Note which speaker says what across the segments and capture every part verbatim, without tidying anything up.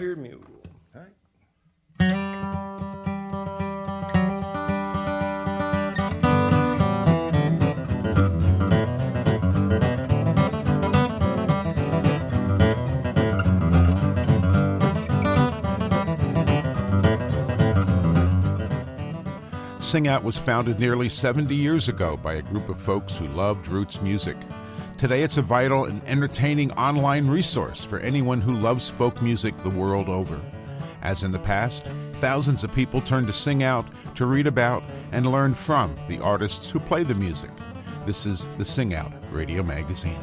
Speaker 1: Flop-eared Mule.
Speaker 2: All right.
Speaker 3: Sing Out was founded nearly seventy years ago by a group of folks who loved roots music. Today it's a vital and entertaining online resource for anyone who loves folk music the world over. As in the past, thousands of people turn to Sing Out to read about and learn from the artists who play the music. This is the Sing Out Radio Magazine.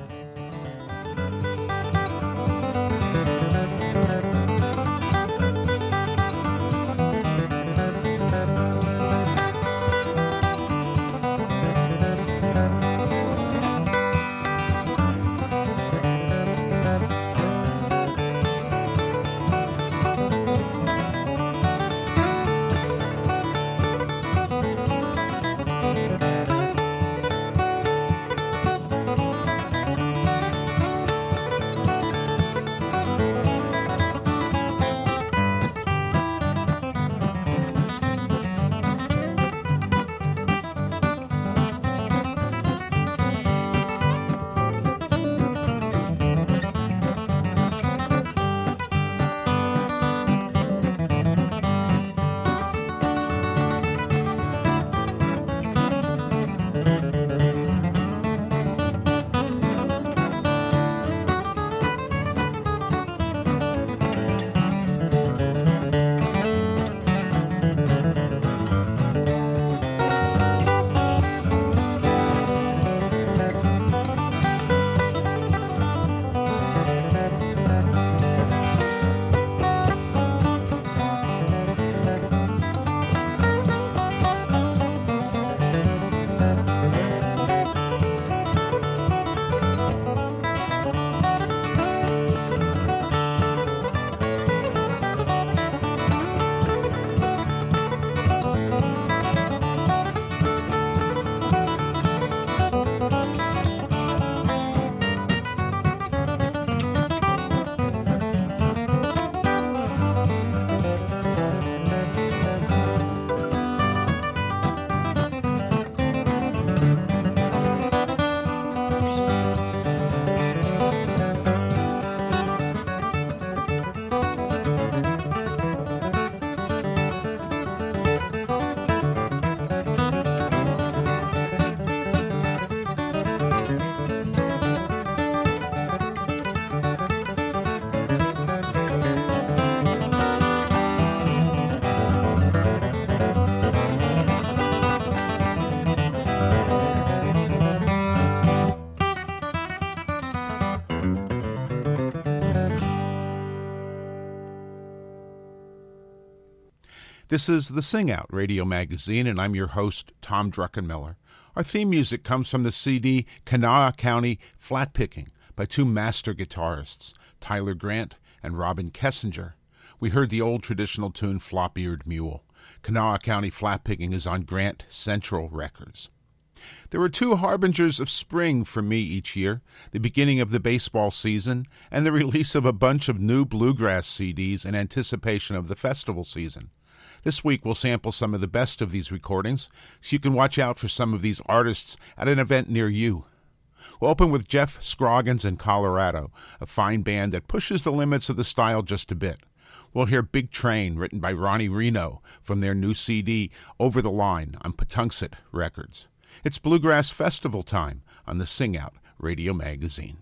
Speaker 3: This is the Sing Out Radio Magazine, and I'm your host, Tom Druckenmiller. Our theme music comes from the C D Kanawha County Flat Picking by two master guitarists, Tyler Grant and Robin Kessinger. We heard the old traditional tune Flop-Eared Mule. Kanawha County Flat Picking is on Grant Central Records. There are two harbingers of spring for me each year, the beginning of the baseball season and the release of a bunch of new bluegrass C Ds in anticipation of the festival season. This week we'll sample some of the best of these recordings, so you can watch out for some of these artists at an event near you. We'll open with Jeff Scroggins in Colorado, a fine band that pushes the limits of the style just a bit. We'll hear Big Train, written by Ronnie Reno, from their new C D, Over the Line, on Patuxent Records. It's Bluegrass Festival time on the Sing Out Radio Magazine.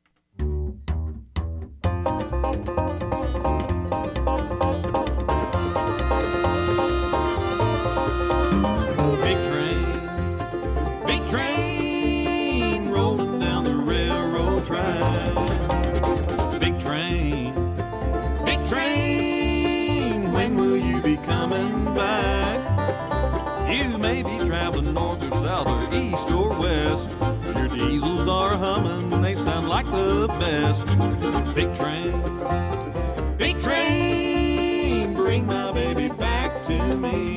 Speaker 4: Big train, big train, rolling down the railroad track. Big train, big train, when will you be coming back? You may be traveling north or south or east or west. Your diesels are humming, they sound like the best. Big train, big train, bring my baby back to me.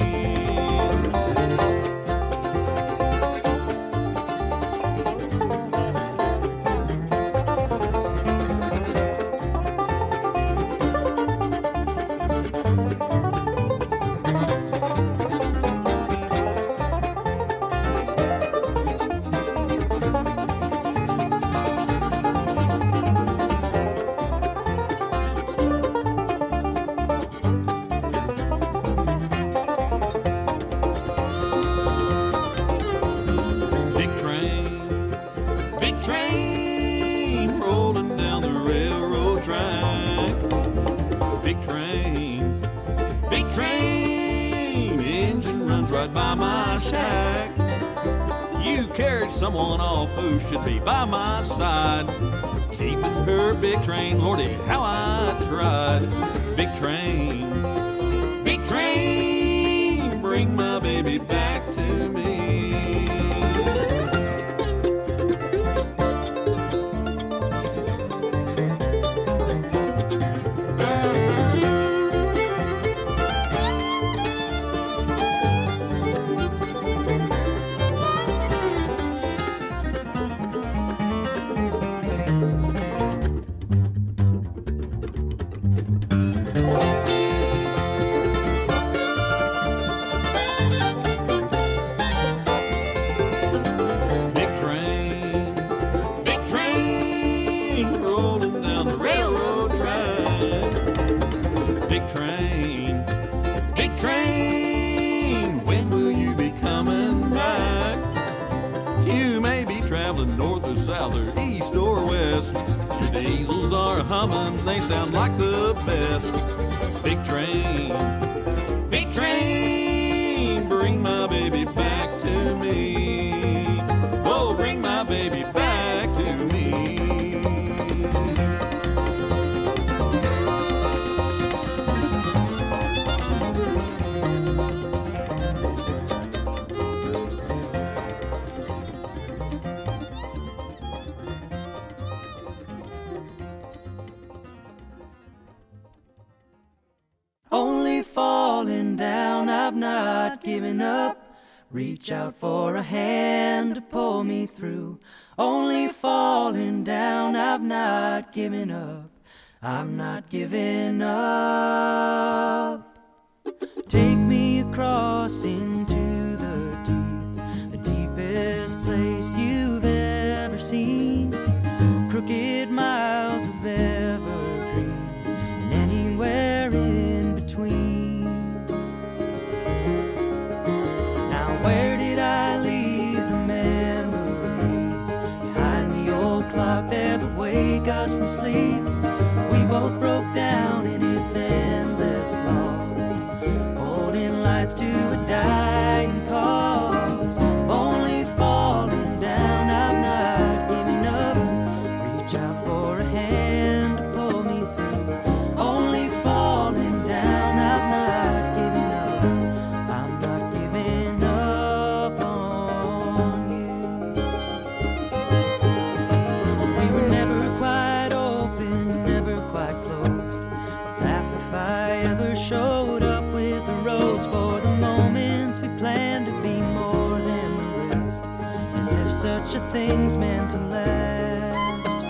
Speaker 4: shack. You carried someone off who should be by my side, keeping her big train, Lordy, how I tried. Big train, big train, bring my baby back to me. South or east or west, your diesels are humming, they sound like the best. Big train, big train, bring my baby back to me. Oh, bring my baby back to me.
Speaker 1: Giving up, reach out for a hand to pull me through. Only falling down, I've not given up. I'm not giving up. Take me across into the deep, the deepest place you've ever seen. Crooked miles of evergreen, and anywhere in between. Where did I leave the memories? Behind the old clock that would wake us from sleep. We both broke down in its endless law, holding lights to a dying cause. Only falling down, I'm not giving up. Reach out for a hand to pull me through. Only falling down, I'm not giving up. I'm not giving up. Showed up with a rose for the moments we planned to be more than the rest, as if such a thing's meant to last.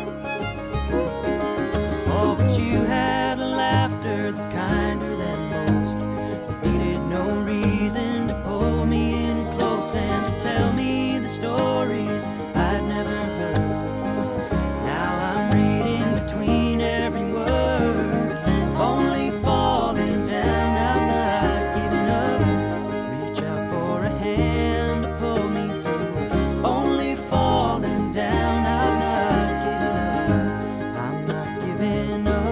Speaker 1: Oh, but you had a laughter that's kinder than most. You needed no reason to pull me in close and to tell me the stories I'd never heard. Now I'm reading between every word, only falling down, I'm not giving up. Reach out for a hand to pull me through. Only falling down, I'm not giving up. I'm not giving up.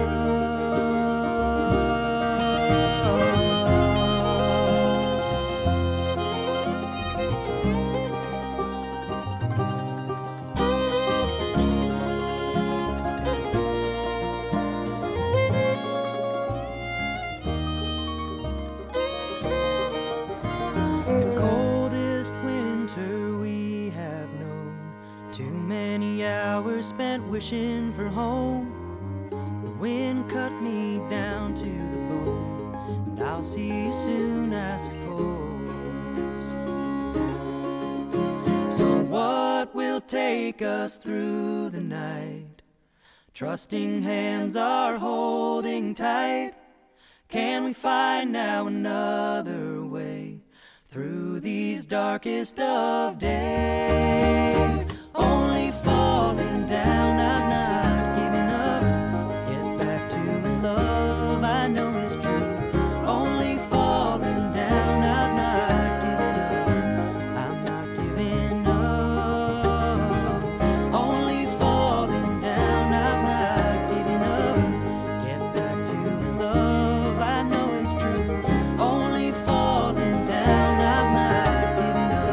Speaker 1: Spent wishing for home. The wind cut me down to the bone, and I'll see you soon, I suppose. So what will take us through the night? Trusting hands are holding tight. Can we find now another way through these darkest of days? Only falling down, I'm not giving up. Get back to the love I know is true. Only falling down, I'm not giving up. I'm not giving up. Only falling down, I'm not giving up. Get back to the love I know is true. Only falling down, I'm not giving up.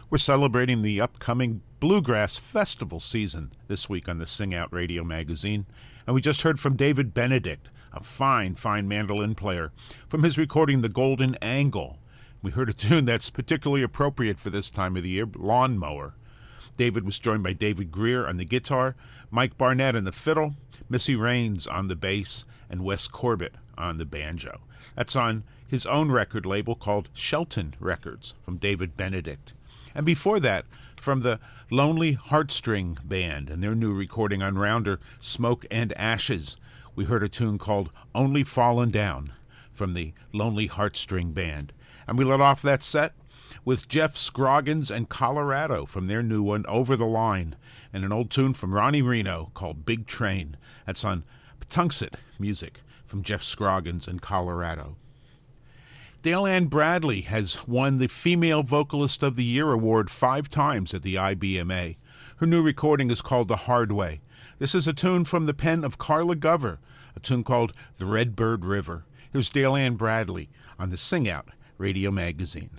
Speaker 3: We're celebrating the upcoming Bluegrass Festival season this week on the Sing Out Radio magazine. And we just heard from David Benedict, a fine, fine mandolin player, from his recording The Golden Angle. We heard a tune that's particularly appropriate for this time of the year, Lawnmower. David was joined by David Greer on the guitar, Mike Barnett on the fiddle, Missy Raines on the bass, and Wes Corbett on the banjo. That's on his own record label called Shelton Records from David Benedict. And before that, from the Lonely Heartstring Band and their new recording on Rounder, Smoke and Ashes, we heard a tune called Only Fallen Down from the Lonely Heartstring Band. And we let off that set with Jeff Scroggins and Colorado from their new one, Over the Line, and an old tune from Ronnie Reno called Big Train. That's on Patunxet Music from Jeff Scroggins and Colorado. Dale Ann Bradley has won the Female Vocalist of the Year award five times at the I B M A. Her new recording is called The Hard Way. This is a tune from the pen of Carla Gover, a tune called The Redbird River. Here's Dale Ann Bradley on the Sing Out Radio magazine.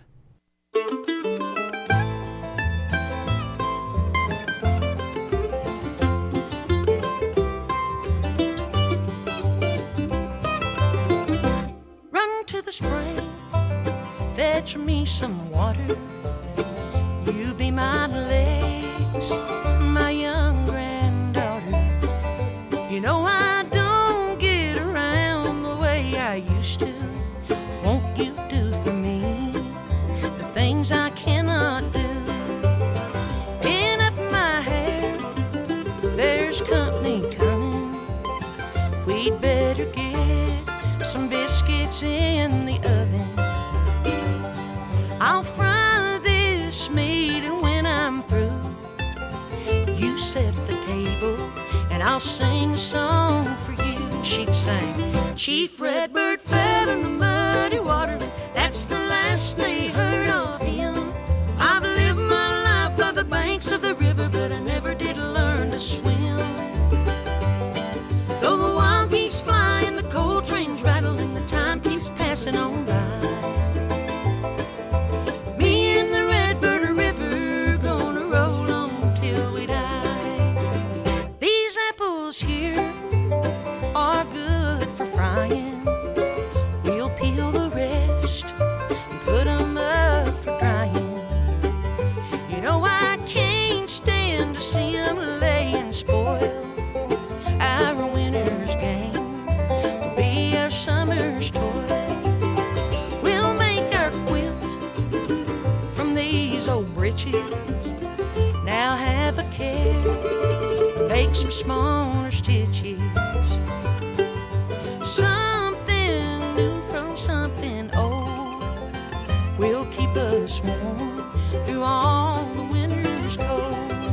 Speaker 2: Run to the spring, fetch me some water. You be my legs, my young granddaughter. You know I don't get around the way I used to. Won't you do for me the things I cannot do? Pin up my hair, there's company coming. We'd better get some biscuits in the oven. I'll fry this meat, and when I'm through, you set the table and I'll sing a song for you. She'd sing, Chief Redbird fell in the muddy water, that's the last they heard of him. I've lived my life by the banks of the river, but I never did learn to swim. Though the wild geese fly and the coal trains rattle and the time keeps passing on by, me and the Redbird River gonna roll on till we die. These apples here are good for frying. We'll peel the rest and put 'em up for drying. You know I can't stand to see 'em lay and spoil. Our winter's game will be our summer's toil. We'll make our quilt from these old breeches. Now have a care, make some smaller stitches. Something new from something old will keep us warm through all the winter's cold.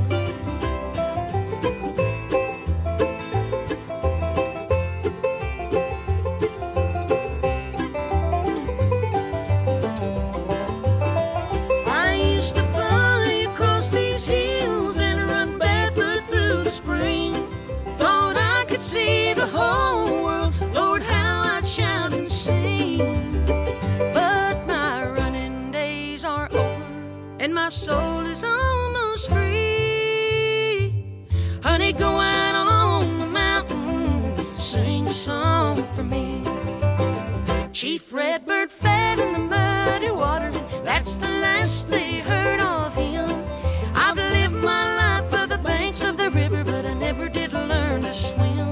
Speaker 2: I used to fly across these hills and run barefoot through the spring. Thought I could see the whole world, Lord, how I'd shout and sing. But my running days are over and my soul is almost free. Honey, go out on the mountain, sing a song for me. Chief Redbird fed in the muddy water, and that's the last they heard of him. I've lived my life by the banks of the river, but I never did learn to swim.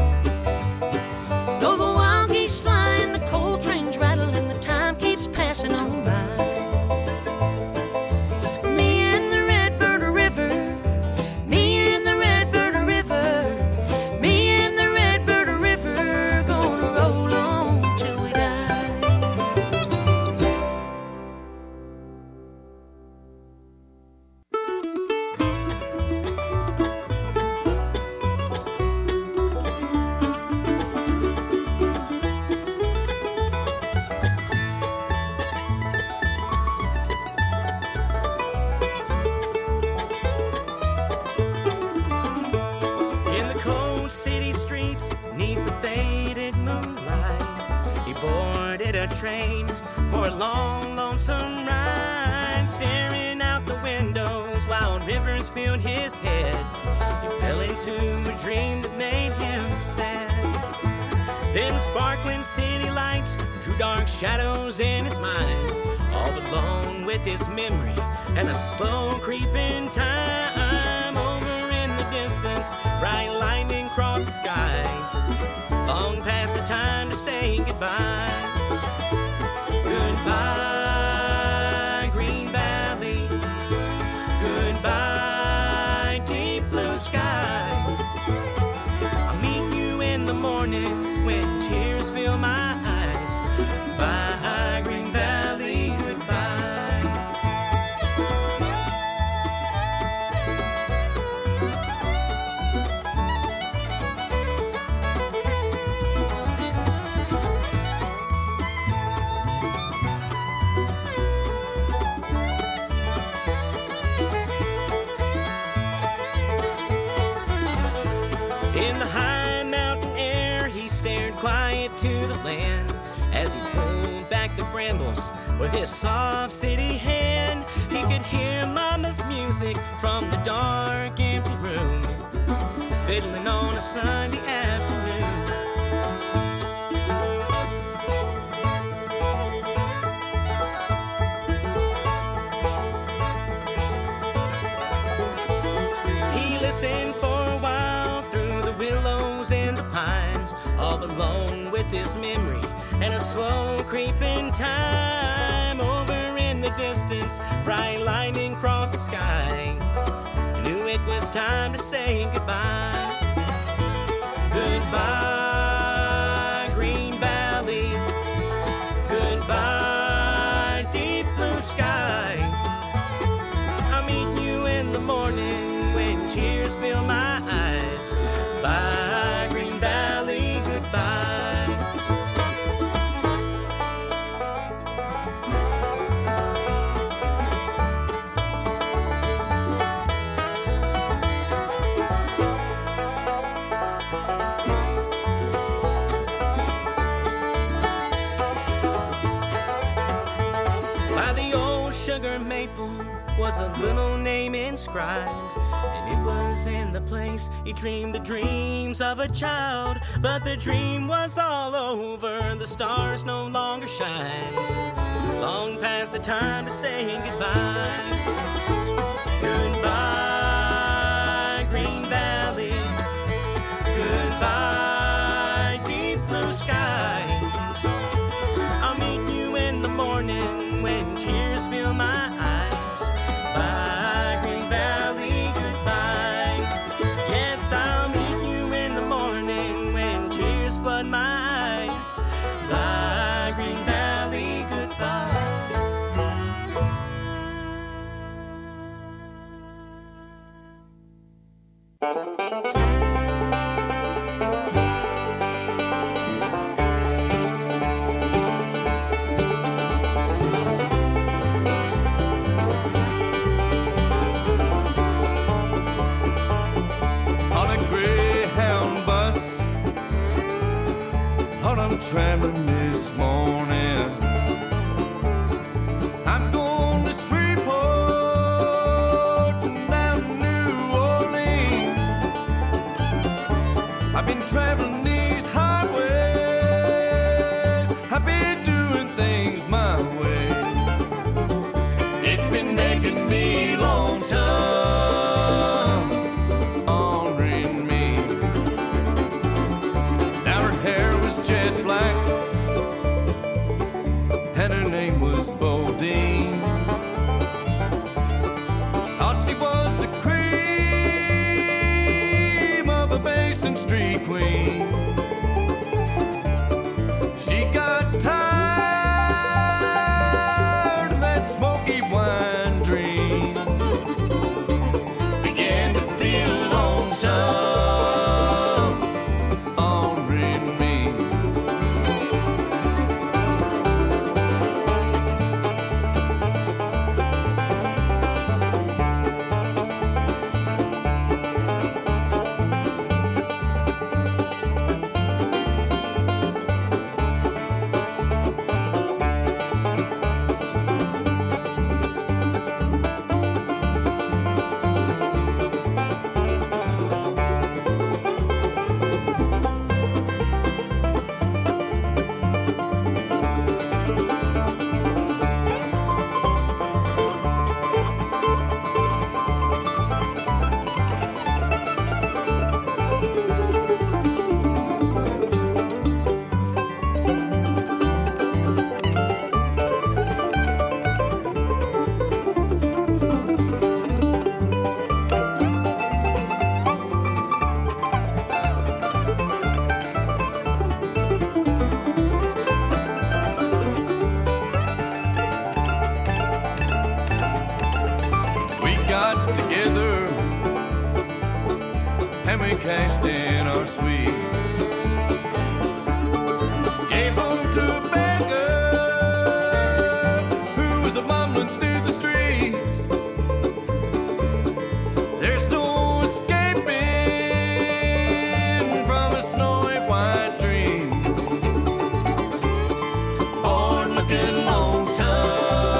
Speaker 2: Though the wild geese fly and the coal trains rattle and the time keeps passing on by, me and the Redbird River, me and the Redbird River, me and the Redbird River, gonna roll on till we die.
Speaker 5: In the cold city streets, neath the faded moonlight, he boarded a train for a long, lonesome ride, staring out the window tears filled his head. He fell into a dream that made him sad. Them sparkling city lights drew dark shadows in his mind, all alone with his memory and a slow creeping time. Over in the distance, bright lightning crossed the sky, long past the time to say goodbye. Goodbye, Green Valley. Goodbye, deep blue sky. I'll meet you in the morning when tears fill my eyes. Bye, Green Valley, goodbye. In the high mountain air, he stared quiet to the land as he pulled back the brambles with his soft city hand. He could hear Mama's music from the dark, empty room, fiddling on a Sunday afternoon. He listened for a while through the willows and the pines, all alone with his memory and a slow creeping time. Over in the distance, bright lightning crossed the sky. He knew it was time to say goodbye. Goodbye, Green Valley. Goodbye, deep blue sky. I'll meet you in the morning when tears fill my eyes. Bye, Green Valley, goodbye. By the old sugar maple was a little name inscribed, and it was in the place he dreamed the dreams of a child. But the dream was all over, the stars no longer shine, long past the time to say goodbye. Goodbye, Green Valley. Goodbye, deep blue sky. I'll meet you in the morning when tears fill my eyes. Bye, Green Valley, goodbye. Yes, I'll meet you in the morning when tears flood my eyes. Bye, Green Valley, goodbye.
Speaker 6: On a Greyhound bus, on I'm traveling this morning. I'm going to Shreveport and down to New Orleans. I've been traveling these highways, I've been doing things my way. It's been making me lonesome, honoring me. Now her hair was jet black and her name was Bodine. Thought she was the cream of a Basin Street queen. She got tired of that smoky wine dream, began to feel lonesome, honoring me. we cashed in our suite. Gave home to a beggar who was a mumbling through the streets. There's no escaping from a snowy white dream. Born looking lonesome.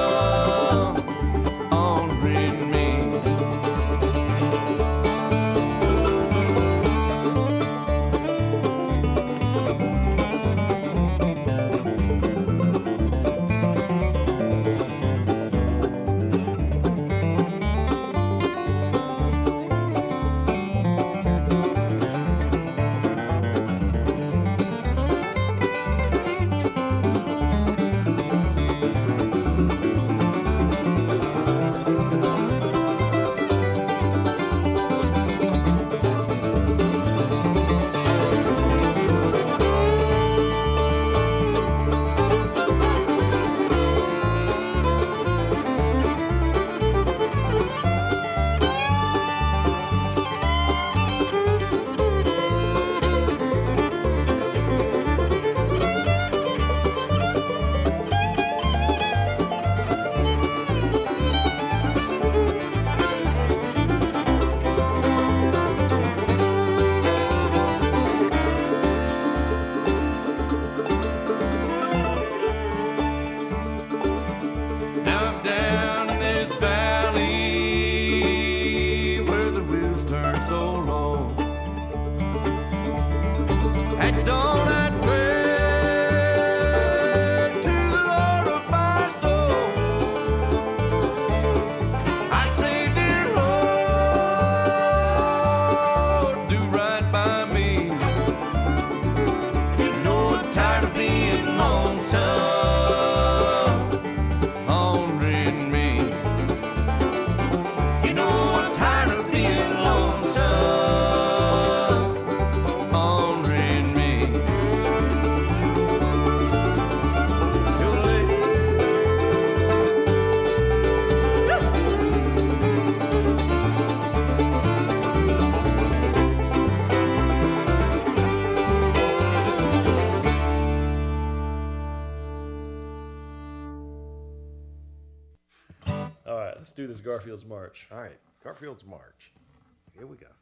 Speaker 7: Let's do this Garfield's March.
Speaker 8: All right, Garfield's March. Here we go.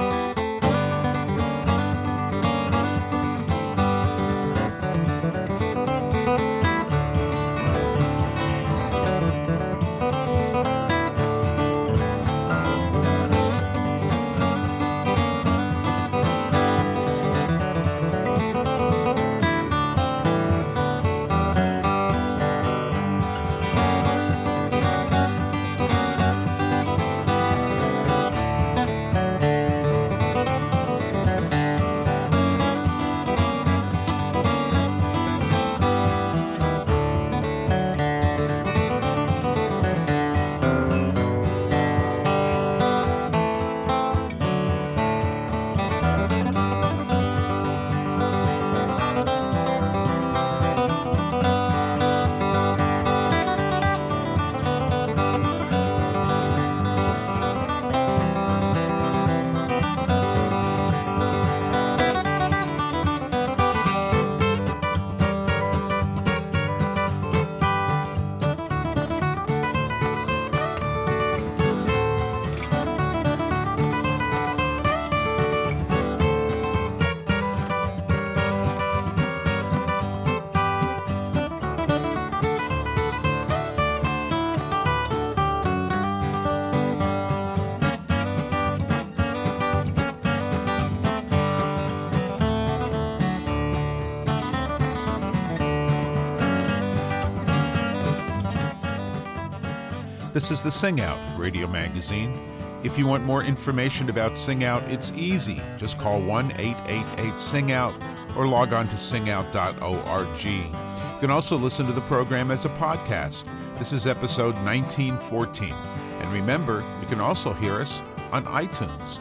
Speaker 3: This is the Sing Out Radio Magazine. If you want more information about Sing Out, it's easy. Just call one eight eight eight sing out or log on to sing out dot org. You can also listen to the program as a podcast. This is episode nineteen fourteen. And remember, you can also hear us on iTunes.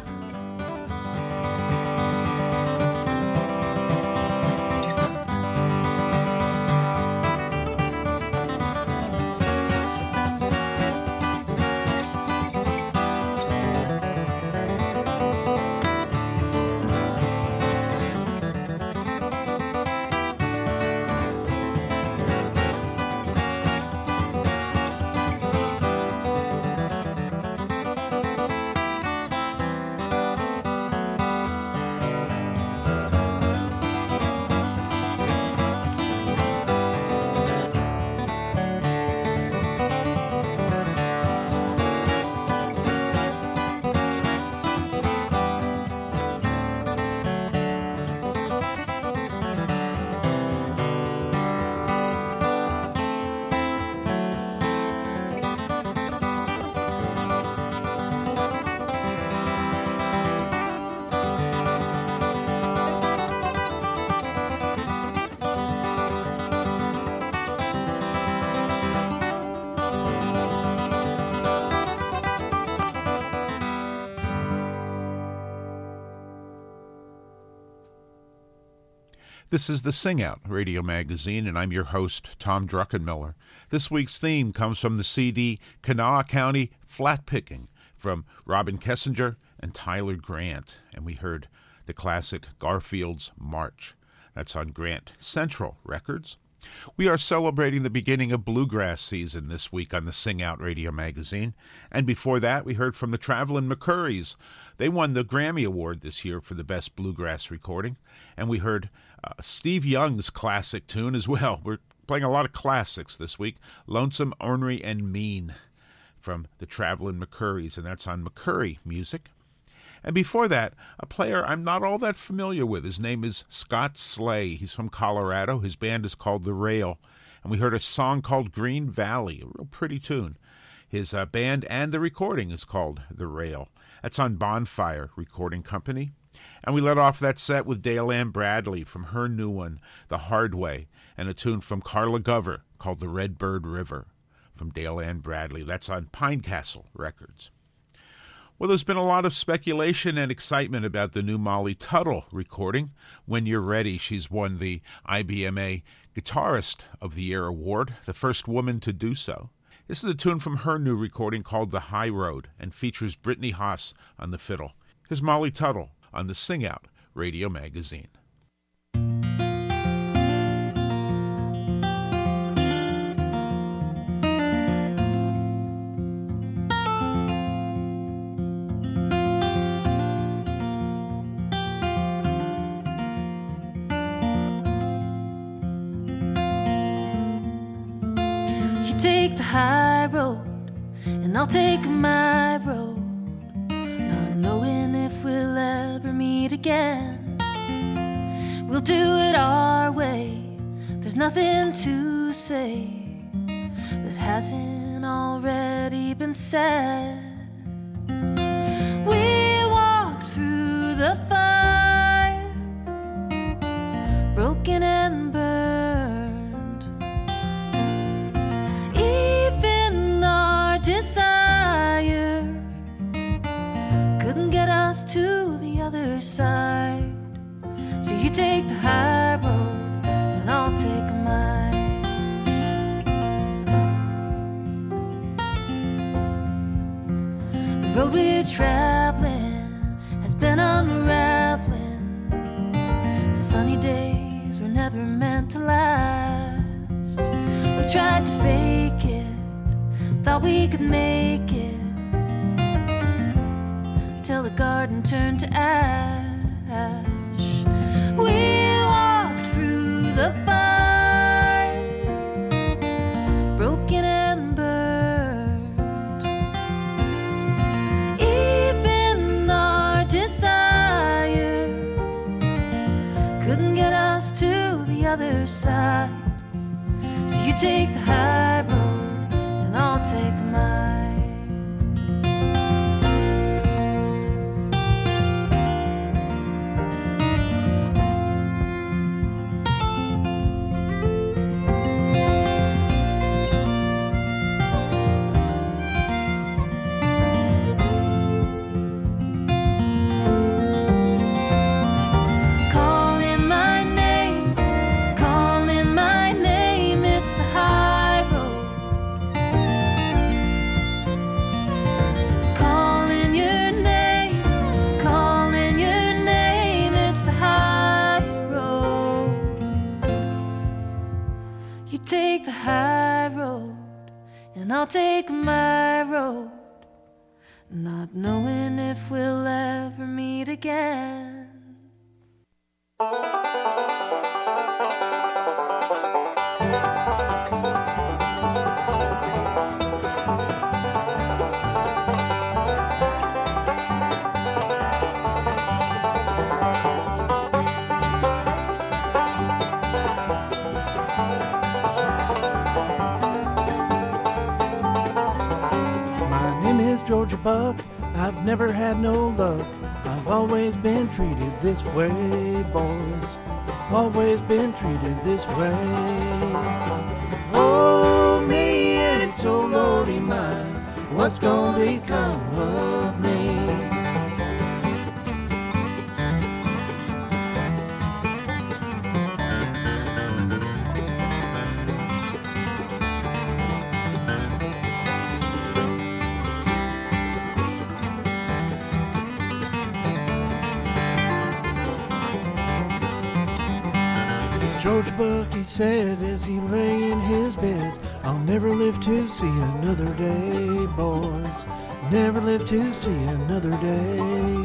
Speaker 3: This is the Sing Out Radio Magazine, and I'm your host, Tom Druckenmiller. This week's theme comes from the C D Kanawha County Flat Picking from Robin Kessinger and Tyler Grant, and we heard the classic Garfield's March. That's on Grant Central Records. We are celebrating the beginning of bluegrass season this week on the Sing Out Radio Magazine, and before that we heard from the Travelin' McCurries. They won the Grammy Award this year for the best bluegrass recording, and we heard uh, Steve Young's classic tune as well. We're playing a lot of classics this week, Lonesome, Ornery, and Mean from the Travelin' McCurries, and that's on McCurry Music. And before that, a player I'm not all that familiar with. His name is Scott Slay. He's from Colorado. His band is called The Rail, and we heard a song called Green Valley, a real pretty tune. His uh, band and the recording is called The Rail. That's on Bonfire Recording Company. And we let off that set with Dale Ann Bradley from her new one, The Hard Way, and a tune from Carla Gover called The Redbird River from Dale Ann Bradley. That's on Pine Castle Records. Well, there's been a lot of speculation and excitement about the new Molly Tuttle recording. When You're Ready, she's won the I B M A Guitarist of the Year award, the first woman to do so. This is a tune from her new recording called The High Road and features Brittany Haas on the fiddle. Here's Molly Tuttle on the Sing Out Radio Magazine.
Speaker 2: Take the high road, and I'll take my road, not knowing if we'll ever meet again. We'll do it our way, there's nothing to say that hasn't already been said. We walked through the fire, broken and burned. Desire couldn't get us to the other side. So you take the high road and I'll take mine. The road we're traveling has been unraveling. The sunny days were never meant to last. We tried to fake it, thought we could make it, till the garden turned to ash. We walked through the fire, broken and burned. Even our desire couldn't get us to the other side. So you take the high road, I'll take mine. Calling my name, calling my name, it's the high road. Take the high road, and I'll take my road, not knowing if we'll ever meet again.
Speaker 9: Georgia buck, I've never had no luck. I've always been treated this way, boys. Always been treated this way. Oh, me, and it's so lordy mine. What's gonna become of me? George Buck, he said as he lay in his bed, I'll never live to see another day, boys. Never live to see another day.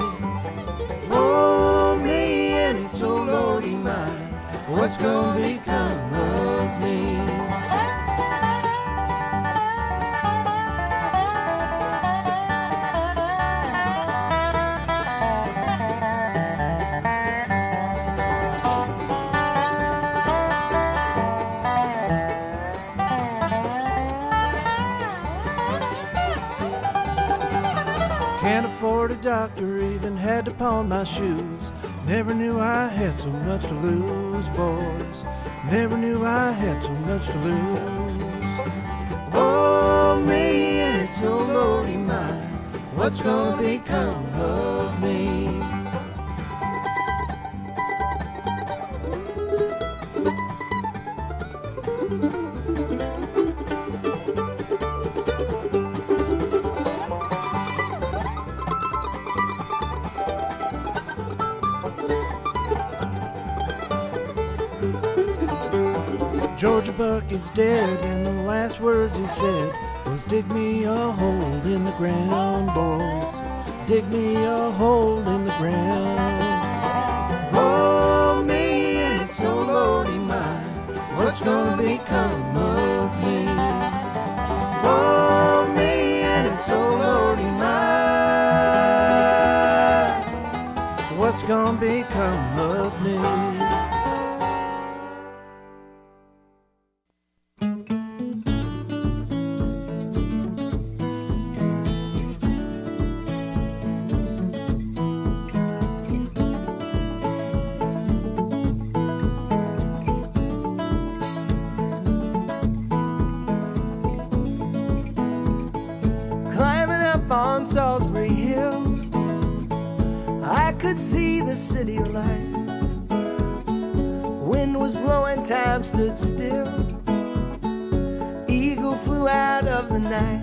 Speaker 9: Oh, me, and it's oh Lordy mine, what's gonna become of me? Can't afford a doctor, even had to pawn my shoes. Never knew I had so much to lose, boys. Never knew I had so much to lose. Oh, me, and it's oh Lordy mine, what's gonna become of me? Georgia Buck is dead, and the last words he said was, dig me a hole in the ground, boys. Dig me a hole in the ground. Oh, me, and it's oh Lordy mine, what's gonna become of me? Oh, me, and it's oh Lordy mine, what's gonna become of me?
Speaker 10: On Salisbury Hill, I could see the city light. Wind was blowing, time stood still. Eagle flew out of the night.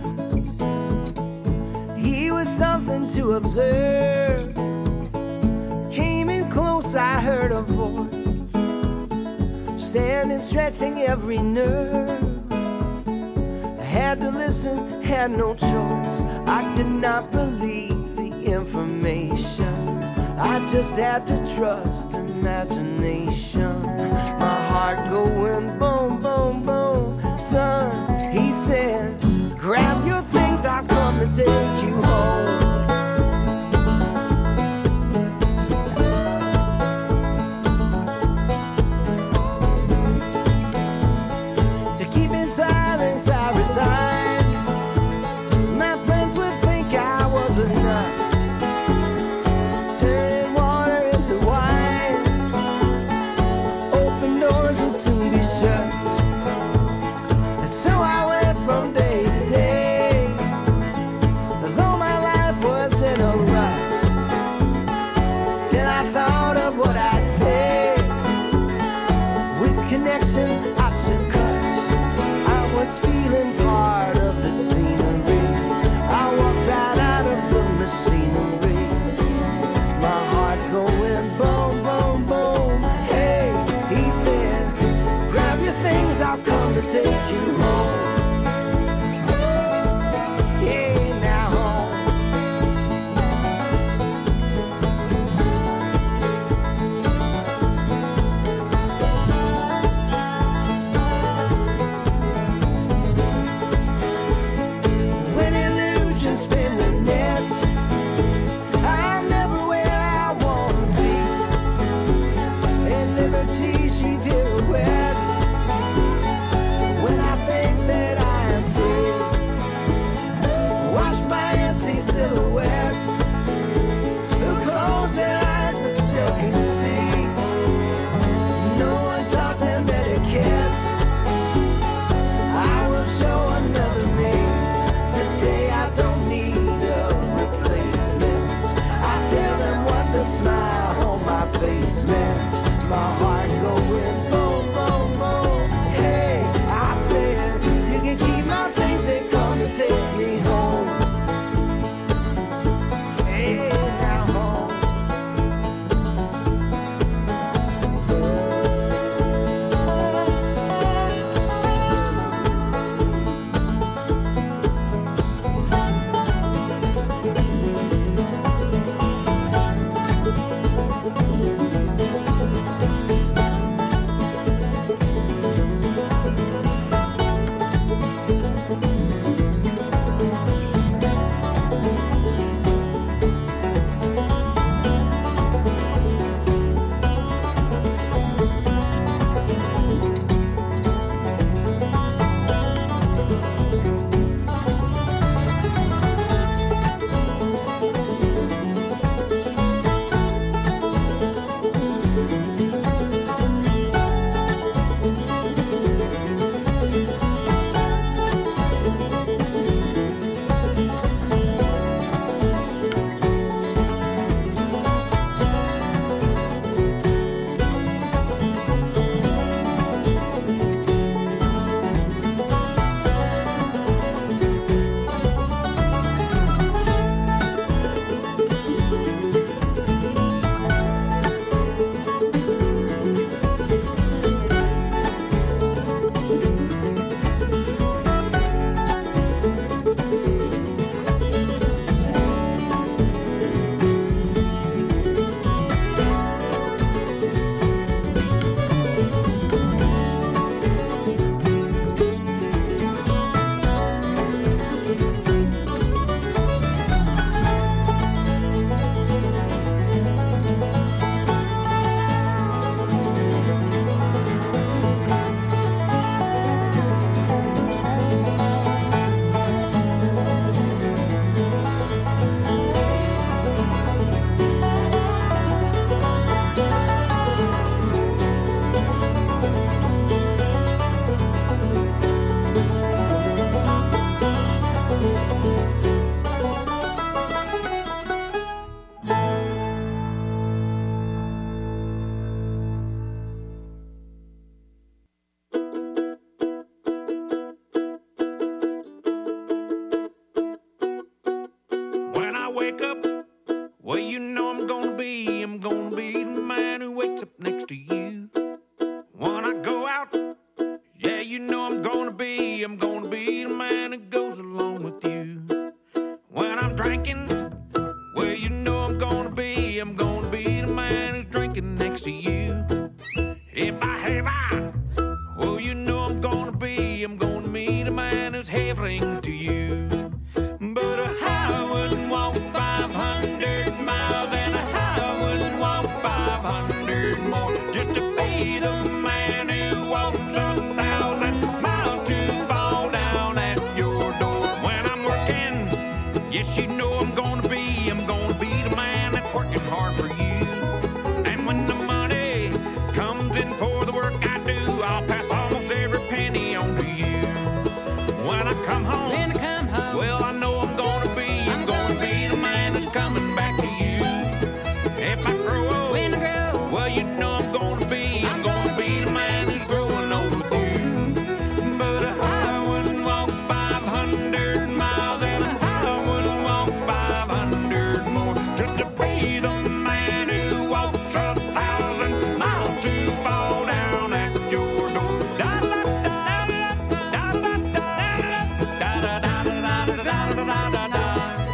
Speaker 10: He was something to observe. Came in close, I heard a voice, standing, stretching every nerve. Had to listen, had no choice. I did not believe the information. I just had to trust imagination. My heart going boom, boom, boom. Son, he said, grab your things, I'll come and take you home. To keep in silence, I resigned. My friends would think I was a nut, turning water into wine. Open doors would soon be shut. And so I went from day to day. Though my life
Speaker 4: wake up, well, you know I'm gonna be, I'm gonna be the man who wakes up next to you. When I go out, yeah, you know I'm gonna be, I'm gonna be the man who goes along with you. When I'm drinking, well, you know I'm gonna be, I'm gonna be the man who's drinking next to you. If I have I, well, you know I'm gonna be, I'm gonna be the man who's having to you. But I wouldn't walk five hundred miles, and I wouldn't walk five hundred more just to be the man who walks a thousand miles to fall down at your door. When I'm working, yes, you know I'm gonna be, I'm gonna be the man that's working hard for you. And when the money comes in for the work I do, I'll pass almost every penny on to you. When I come home,
Speaker 2: When I come home,
Speaker 4: well, I know I'm gonna be, I'm gonna be the man that's coming back to you. If I grow old,
Speaker 2: when I grow,
Speaker 4: well, you know I'm gonna be, I'm gonna be the man who's growing old with you. But I wouldn't walk five hundred miles, and I wouldn't walk five hundred more just to be the man who walks a thousand miles to fall down at your door. Da da da da da da da da da da da da da da da da da.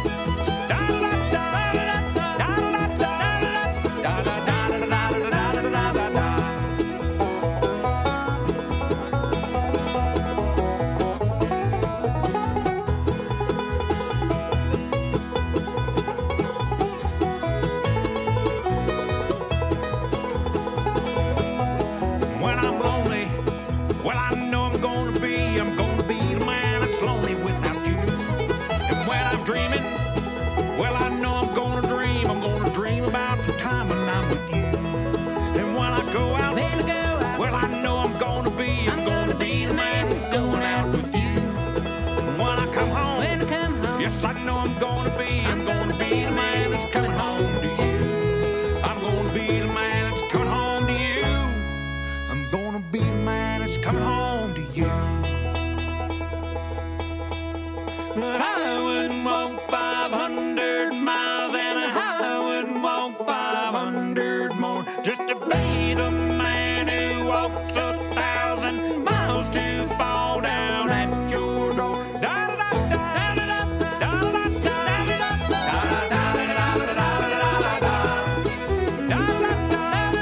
Speaker 4: When I'm lonely, well, I know I'm gonna be, I'm gonna be the man that's lonely without you. And when I'm dreaming, well, I know I'm gonna dream, I'm gonna dream about the time when I'm with you. And when I go out,
Speaker 2: when I go out,
Speaker 4: well, I know I'm gonna be, I'm gonna be the man who's going out with you. And when I come home,
Speaker 2: when I come home,
Speaker 4: yes, I know I'm gonna be, I'm gonna be the man that's coming home to you. I'm gonna be the man that's coming home to you. I'm gonna be the man that's coming home to you. But I wouldn't walk five hundred miles, and I wouldn't walk five hundred more just to be the man who walks a thousand miles to fall down at your door. Da da da da da da da da da da da da da da da.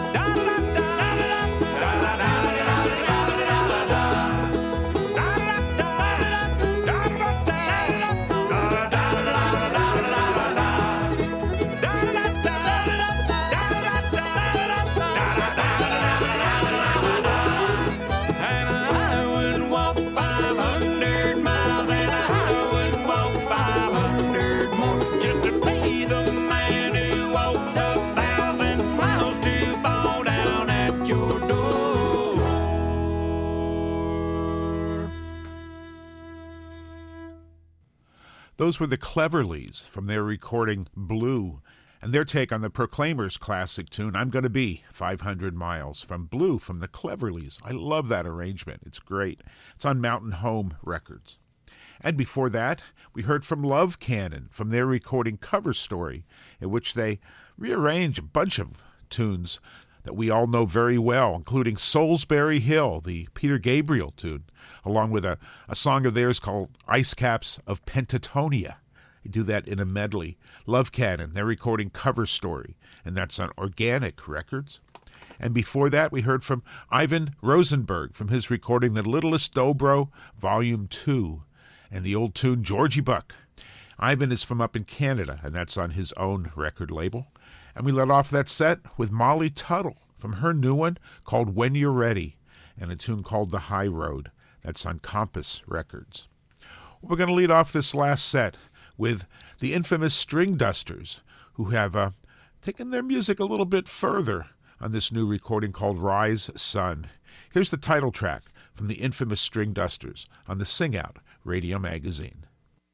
Speaker 3: Those were the Cleverleys from their recording Blue, and their take on the Proclaimers' classic tune, I'm Gonna Be five hundred miles, from Blue, from the Cleverleys. I love that arrangement. It's great. It's on Mountain Home Records. And before that, we heard from Love Cannon from their recording Cover Story, in which they rearrange a bunch of tunes that we all know very well, including Soulsbury Hill, the Peter Gabriel tune, along with a, a song of theirs called Ice Caps of Pentatonia. They do that in a medley. Love Cannon, they're recording Cover Story, and that's on Organic Records. And before that, we heard from Ivan Rosenberg from his recording The Littlest Dobro, Volume two, and the old tune Georgie Buck. Ivan is from up in Canada, and that's on his own record label. And we let off that set with Molly Tuttle from her new one called When You're Ready, and a tune called The High Road. That's on Compass Records. We're going to lead off this last set with the infamous String Dusters, who have uh, taken their music a little bit further on this new recording called Rise Sun. Here's the title track from the infamous String Dusters on the Sing Out Radio Magazine.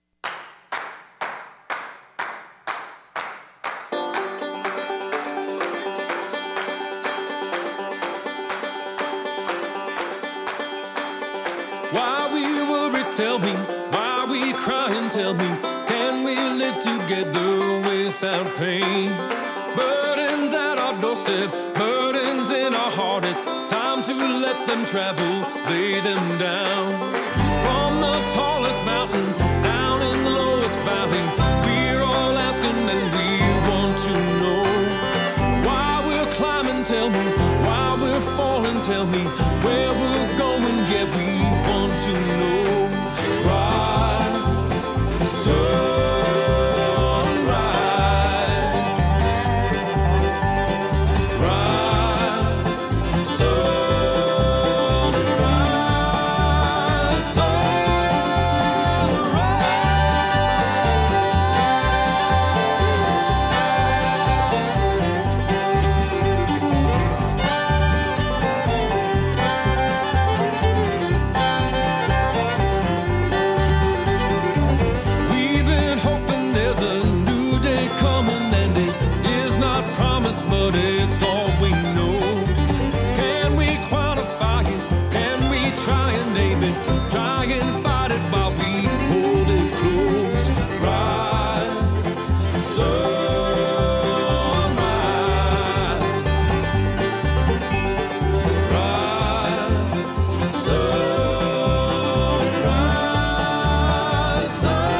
Speaker 6: Why we worry, tell me, why we cry and tell me, can we live together without pain. Burdens at our doorstep, burdens in our heart. It's time to let them travel, lay them down. From the tallest mountain, down in the lowest valley, we're all asking and we want to know why we're climbing, tell me, why we're falling, tell me, where we're going, yeah, we want to know. Rise, sunrise, rise, sunrise, we've been hoping there's a new day coming, and it is not promised, but it's all we know. Can we quantify it? Can we try and name it? Try and fight it while we hold it close. Rise, sunrise, rise, sunrise,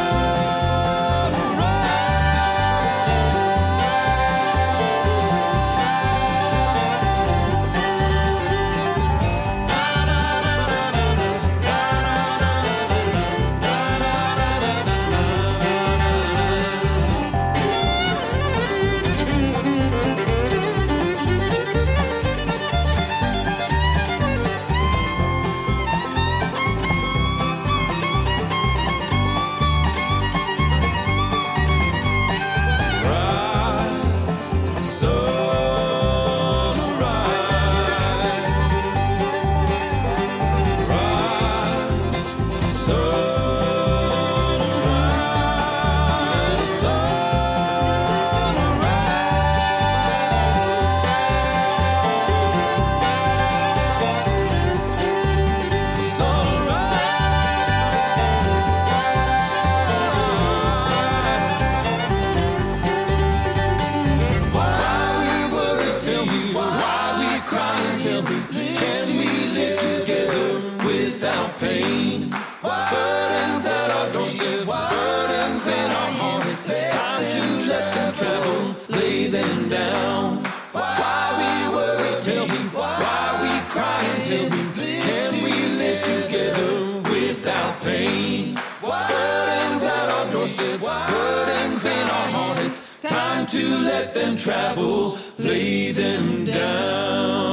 Speaker 6: to let them travel, lay them down.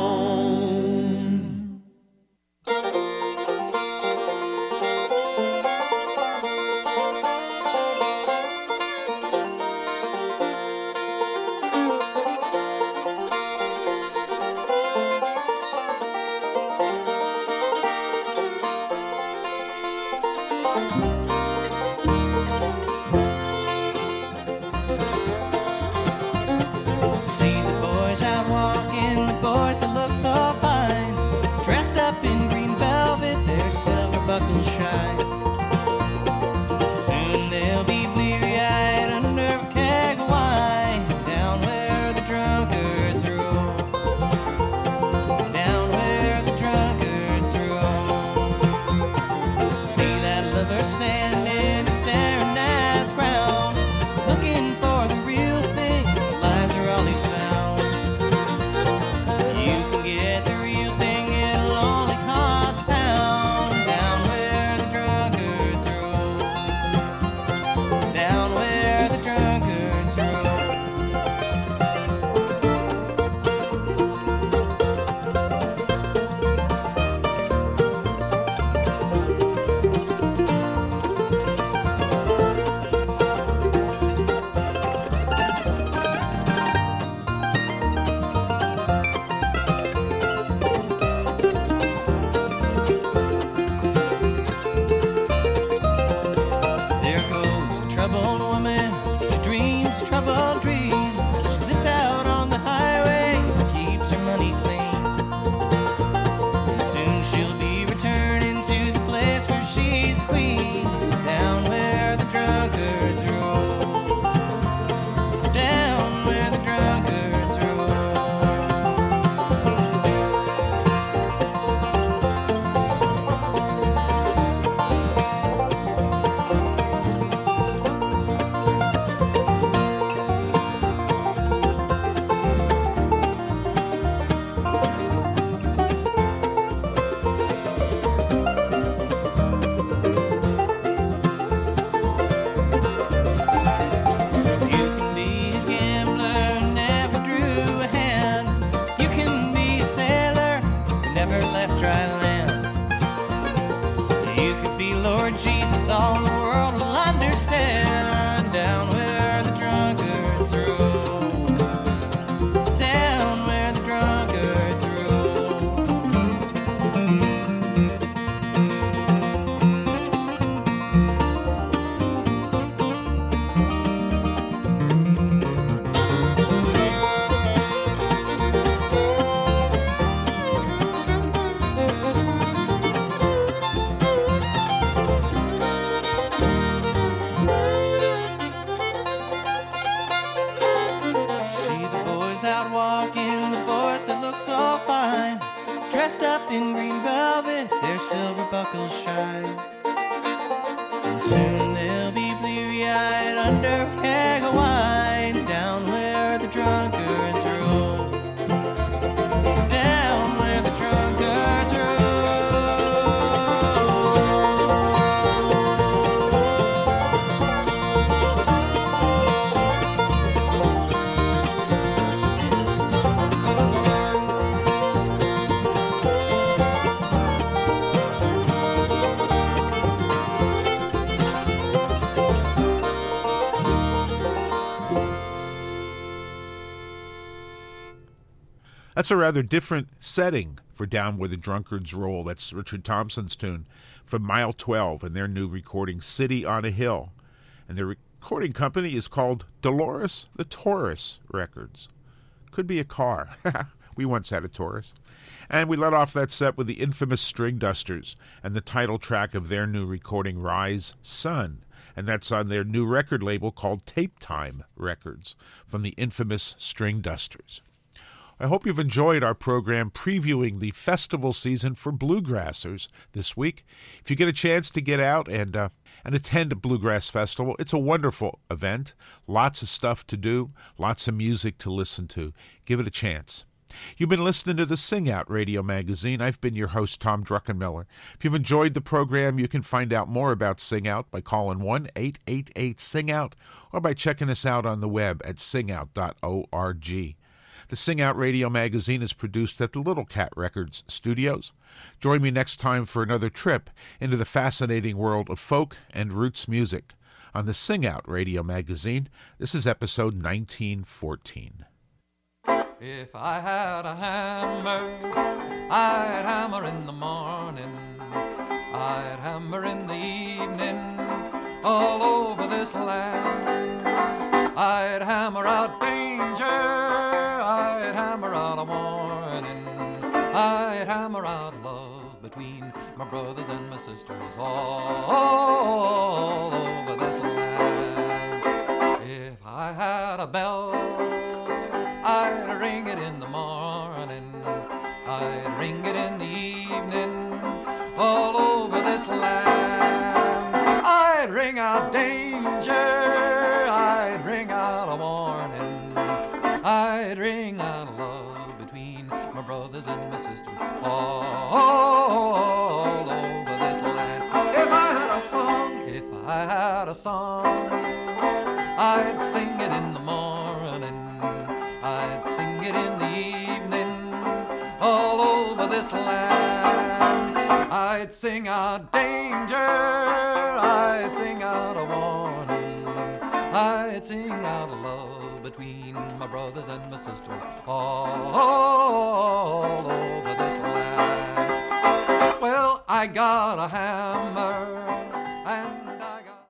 Speaker 1: See the boys out walking, the boys that look so fine, dressed up in green velvet, their silver buckles shine. Soon they'll be bleary-eyed under a keg of wine, down where the drunkards roll, down where the drunkards roll. See that lover stand all the world will understand. Down where the drunkards roll, down where the drunkards so fine, dressed up in green velvet, their silver buckles shine. And soon they'll be bleary-eyed under a keg of wine, down where the drunkards roll, down where the drunkards roll.
Speaker 3: That's a rather different setting for Down Where the Drunkards Roll. That's Richard Thompson's tune from Mile twelve and their new recording, City on a Hill. And their recording company is called Dolores the Taurus Records. Could be a car. We once had a Taurus. And we let off that set with the infamous String Dusters and the title track of their new recording, Rise Sun. And that's on their new record label called Tape Time Records from the infamous String Dusters. I hope you've enjoyed our program previewing the festival season for bluegrassers this week. If you get a chance to get out and uh, and attend a bluegrass festival, it's a wonderful event. Lots of stuff to do, lots of music to listen to. Give it a chance. You've been listening to the Sing Out Radio Magazine. I've been your host, Tom Druckenmiller. If you've enjoyed the program, you can find out more about Sing Out by calling one eight eight eight sing out or by checking us out on the web at sing out dot org. The Sing Out Radio Magazine is produced at the Little Cat Records studios. Join me next time for another trip into the fascinating world of folk and roots music on the Sing Out Radio Magazine. This is episode nineteen fourteen.
Speaker 6: If I had a hammer, I'd hammer in the morning, I'd hammer in the evening, all over this land. I'd hammer out danger, I'd hammer out a warning, I'd hammer out love between my brothers and my sisters all over this land. If I had a bell, I'd ring it in the morning, I'd ring it in the evening, all over this land. I'd ring out danger, I'd ring out a warning, I'd ring out love between my brothers and my sisters all over this land. If I had a song, if I had a song, I'd sing it in the morning, I'd sing it in the evening, all over this land. I'd sing out danger, I'd sing out a warning, I'd sing out a love between my brothers and my sisters all over this land. Well, I got a hammer,